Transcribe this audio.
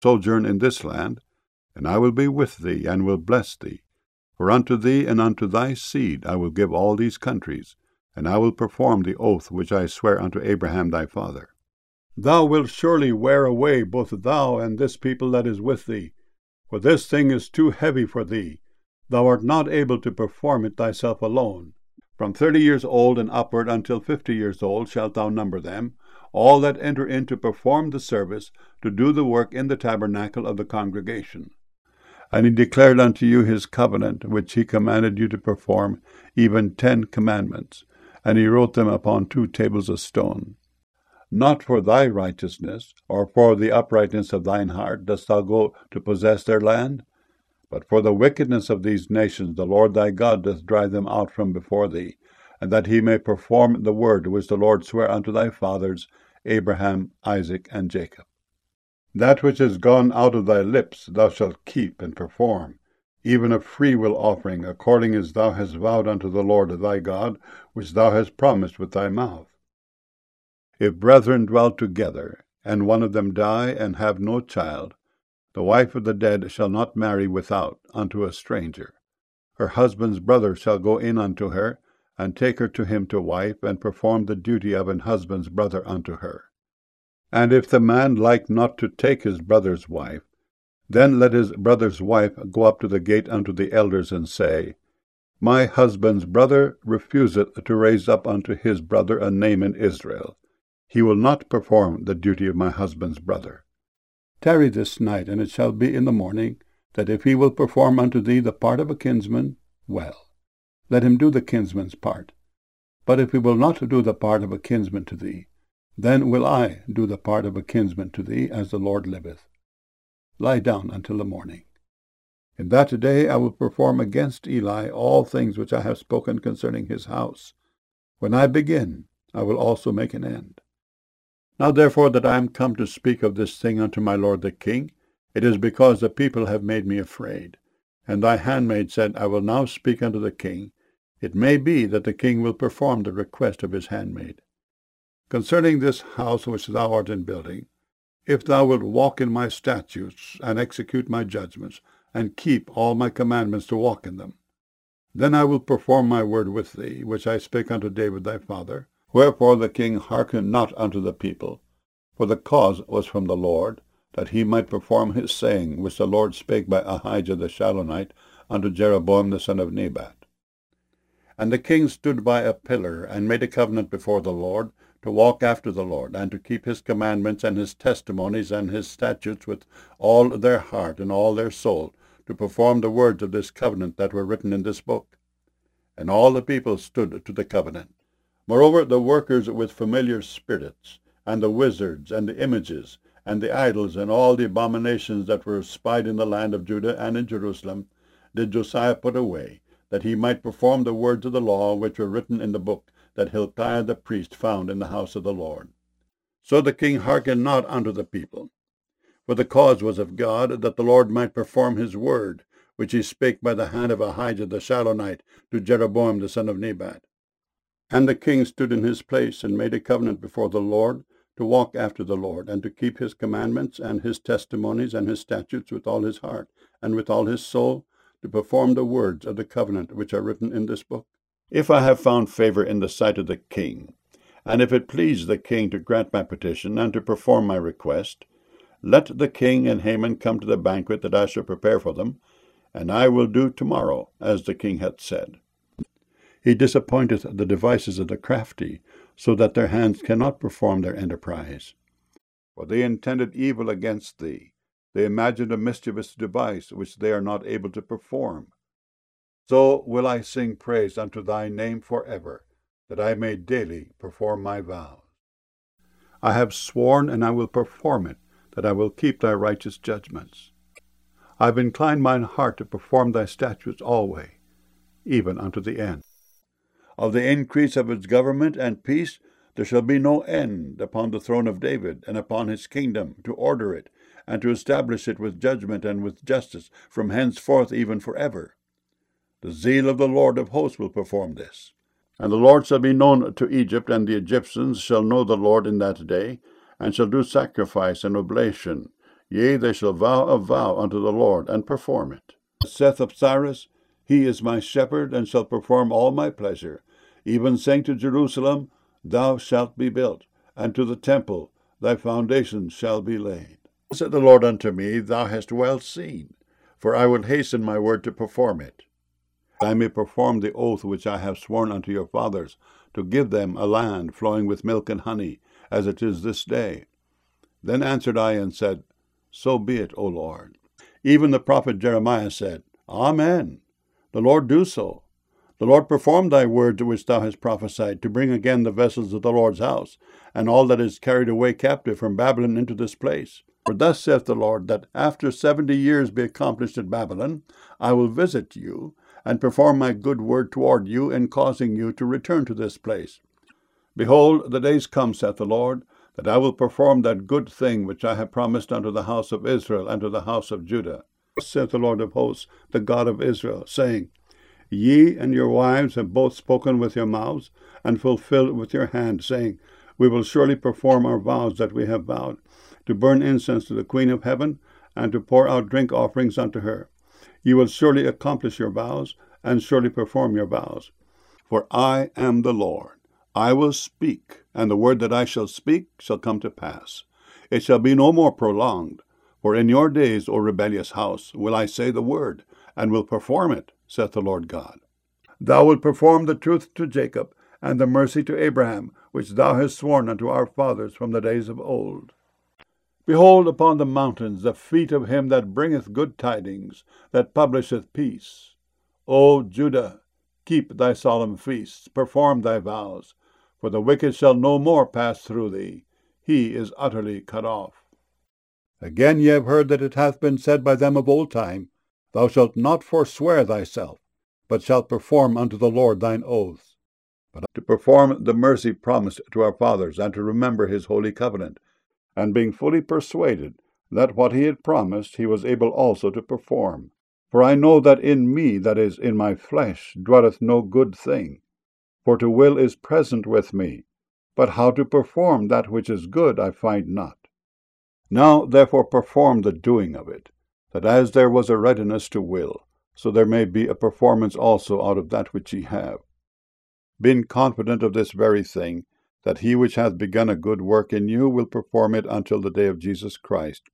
sojourn in this land, and I will be with thee, and will bless thee. For unto thee and unto thy seed I will give all these countries, and I will perform the oath which I swear unto Abraham thy father. Thou wilt surely wear away both thou and this people that is with thee, for this thing is too heavy for thee. Thou art not able to perform it thyself alone. From 30 years old and upward until 50 years old shalt thou number them, all that enter in to perform the service, to do the work in the tabernacle of the congregation. And he declared unto you his covenant, which he commanded you to perform, even 10 commandments, and he wrote them upon 2 tables of stone. Not for thy righteousness, or for the uprightness of thine heart, dost thou go to possess their land, but for the wickedness of these nations the Lord thy God doth drive them out from before thee, and that he may perform the word which the Lord sware unto thy fathers, Abraham, Isaac, and Jacob. That which is gone out of thy lips thou shalt keep and perform, even a freewill offering, according as thou hast vowed unto the Lord thy God, which thou hast promised with thy mouth. If brethren dwell together, and one of them die and have no child, the wife of the dead shall not marry without unto a stranger. Her husband's brother shall go in unto her, and take her to him to wife, and perform the duty of an husband's brother unto her. And if the man like not to take his brother's wife, then let his brother's wife go up to the gate unto the elders, and say, My husband's brother refuseth to raise up unto his brother a name in Israel. He will not perform the duty of my husband's brother. Tarry this night, and it shall be in the morning, that if he will perform unto thee the part of a kinsman, well, let him do the kinsman's part. But if he will not do the part of a kinsman to thee, then will I do the part of a kinsman to thee, as the Lord liveth. Lie down until the morning. In that day I will perform against Eli all things which I have spoken concerning his house. When I begin, I will also make an end. Now therefore that I am come to speak of this thing unto my lord the king, it is because the people have made me afraid. And thy handmaid said, I will now speak unto the king. It may be that the king will perform the request of his handmaid. Concerning this house which thou art in building, if thou wilt walk in my statutes, and execute my judgments, and keep all my commandments to walk in them, then I will perform my word with thee, which I spake unto David thy father. Wherefore the king hearkened not unto the people, for the cause was from the Lord, that he might perform his saying, which the Lord spake by Ahijah the Shilonite unto Jeroboam the son of Nebat. And the king stood by a pillar, and made a covenant before the Lord, to walk after the Lord, and to keep his commandments and his testimonies and his statutes with all their heart and all their soul, to perform the words of this covenant that were written in this book. And all the people stood to the covenant. Moreover, the workers with familiar spirits, and the wizards, and the images, and the idols, and all the abominations that were spied in the land of Judah and in Jerusalem, did Josiah put away, that he might perform the words of the law which were written in the book that Hilkiah the priest found in the house of the Lord. So the king hearkened not unto the people. For the cause was of God, that the Lord might perform his word, which he spake by the hand of Ahijah the Shilonite to Jeroboam the son of Nebat. And the king stood in his place, and made a covenant before the Lord, to walk after the Lord, and to keep his commandments, and his testimonies, and his statutes with all his heart, and with all his soul, to perform the words of the covenant which are written in this book. If I have found favor in the sight of the king, and if it please the king to grant my petition, and to perform my request, let the king and Haman come to the banquet that I shall prepare for them, and I will do tomorrow as the king hath said. He disappointeth the devices of the crafty, so that their hands cannot perform their enterprise. For they intended evil against thee. They imagined a mischievous device, which they are not able to perform. So will I sing praise unto thy name forever, that I may daily perform my vows. I have sworn, and I will perform it, that I will keep thy righteous judgments. I have inclined mine heart to perform thy statutes alway, even unto the end. Of the increase of its government and peace there shall be no end upon the throne of David, and upon his kingdom, to order it, and to establish it with judgment and with justice, from henceforth even forever. The zeal of the Lord of hosts will perform this. And the Lord shall be known to Egypt, and the Egyptians shall know the Lord in that day, and shall do sacrifice and oblation, Yea, they shall vow a vow unto the Lord, and perform it. Saith of Cyrus, He is my shepherd, and shall perform all my pleasure. Even saying to Jerusalem, Thou shalt be built, and to the temple, Thy foundations shall be laid. Said the Lord unto me, Thou hast well seen, for I will hasten my word to perform it. I may perform the oath which I have sworn unto your fathers, to give them a land flowing with milk and honey, as it is this day. Then answered I and said, So be it, O Lord. Even the prophet Jeremiah said, Amen. The Lord do so. The Lord perform thy word which thou hast prophesied, to bring again the vessels of the Lord's house, and all that is carried away captive from Babylon into this place. For thus saith the Lord, that after 70 years be accomplished at Babylon, I will visit you, and perform my good word toward you, in causing you to return to this place. Behold, the days come, saith the Lord, that I will perform that good thing which I have promised unto the house of Israel and to the house of Judah. Thus saith the Lord of hosts, the God of Israel, saying, Ye and your wives have both spoken with your mouths, and fulfilled with your hand, saying, We will surely perform our vows that we have vowed, to burn incense to the Queen of heaven, and to pour out drink offerings unto her. You will surely accomplish your vows, and surely perform your vows. For I am the Lord. I will speak, and the word that I shall speak shall come to pass. It shall be no more prolonged. For in your days, O rebellious house, will I say the word, and will perform it, saith the Lord God. Thou wilt perform the truth to Jacob, and the mercy to Abraham, which thou hast sworn unto our fathers from the days of old. Behold upon the mountains the feet of him that bringeth good tidings, that publisheth peace. O Judah, keep thy solemn feasts, perform thy vows, for the wicked shall no more pass through thee. He is utterly cut off. Again ye have heard that it hath been said by them of old time, Thou shalt not forswear thyself, but shalt perform unto the Lord thine oaths. But to perform the mercy promised to our fathers, and to remember his holy covenant, and being fully persuaded that what he had promised he was able also to perform. For I know that in me, that is, in my flesh, dwelleth no good thing. For to will is present with me, but how to perform that which is good I find not. Now therefore perform the doing of it, that as there was a readiness to will, so there may be a performance also out of that which ye have. Being confident of this very thing, that he which hath begun a good work in you will perform it until the day of Jesus Christ.